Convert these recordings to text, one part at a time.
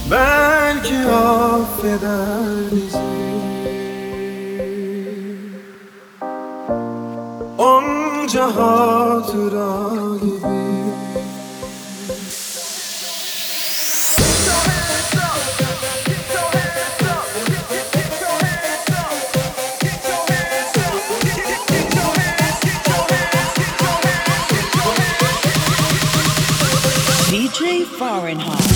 Belki affeder bizi. Onca hatıra gibi. DJ Fahrenheit.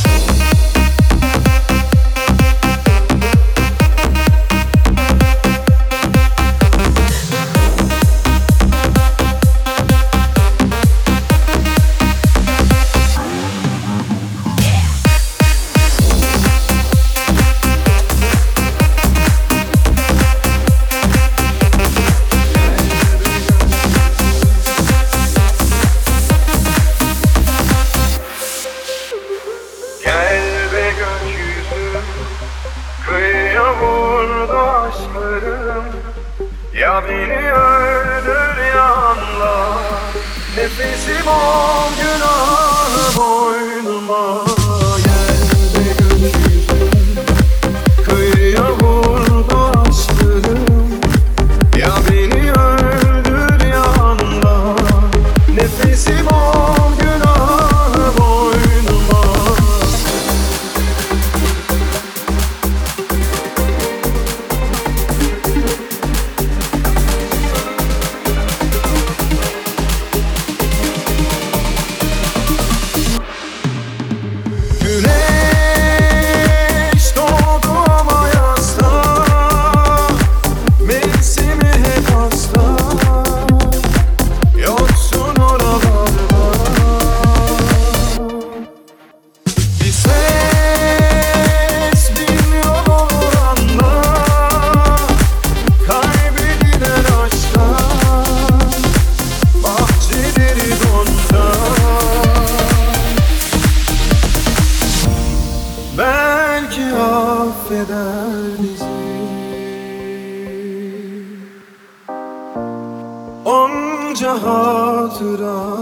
Kıyıya vurdu aşklarım. Ya beni öldür ya anla. Nefesim ol, günahı boynuma. Gel be gökyüzü, kıyıya vurdu aşklarım. Ya beni öldür ya anla. Nefesim ol, günahı boynuma. Güneş doğdu ama yazda, mevsimi hep hasta. Yoksun oralarda, bir ses bilmiyor olur anla. Kaybedilen aşklar, bahçeleri donda. Belki affeder bizi. Onca hatıra